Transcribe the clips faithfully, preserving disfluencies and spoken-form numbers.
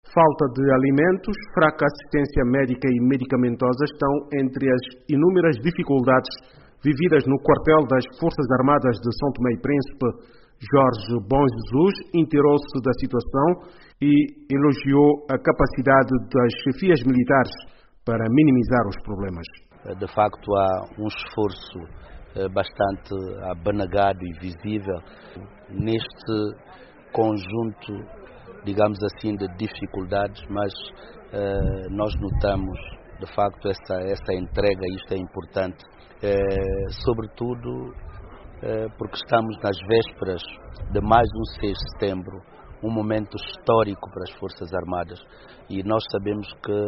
Falta de alimentos, fraca assistência médica e medicamentosa estão entre as inúmeras dificuldades vividas no quartel das Forças Armadas de São Tomé e Príncipe. Jorge Bom Jesus inteirou-se da situação e elogiou a capacidade das chefias militares para minimizar os problemas. De facto, há um esforço bastante abnegado e visível neste conjunto, digamos assim, de dificuldades, mas uh, nós notamos, de facto, essa, essa entrega, isto é importante, uh, sobretudo uh, porque estamos nas vésperas de mais um seis de setembro, um momento histórico para as Forças Armadas, e nós sabemos que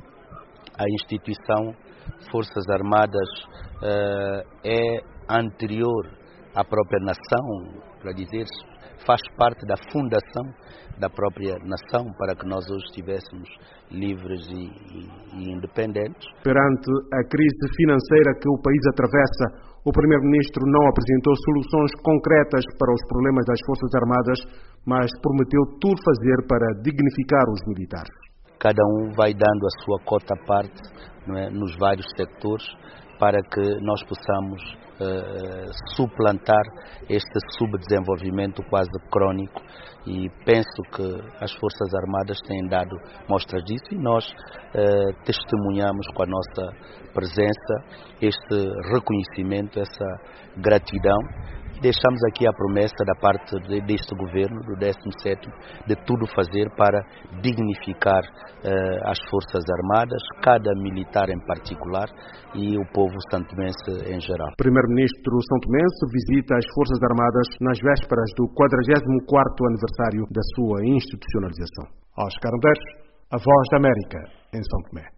a instituição Forças Armadas uh, é anterior à própria nação, para dizer, faz parte da fundação da própria nação para que nós hoje estivéssemos livres e, e, e independentes. Perante a crise financeira que o país atravessa, o Primeiro-Ministro não apresentou soluções concretas para os problemas das Forças Armadas, mas prometeu tudo fazer para dignificar os militares. Cada um vai dando a sua cota à parte, não é, nos vários setores, para que nós possamos uh, suplantar este subdesenvolvimento quase crónico, e penso que as Forças Armadas têm dado mostras disso e nós uh, testemunhamos com a nossa presença este reconhecimento, essa gratidão. Deixamos aqui a promessa da parte deste governo, do décimo sétimo, de tudo fazer para dignificar uh, as Forças Armadas, cada militar em particular e o povo santomense em geral. O Primeiro-Ministro santomense visita as Forças Armadas nas vésperas do quadragésimo quarto aniversário da sua institucionalização. Oscar Andes, a Voz da América, em São Tomé.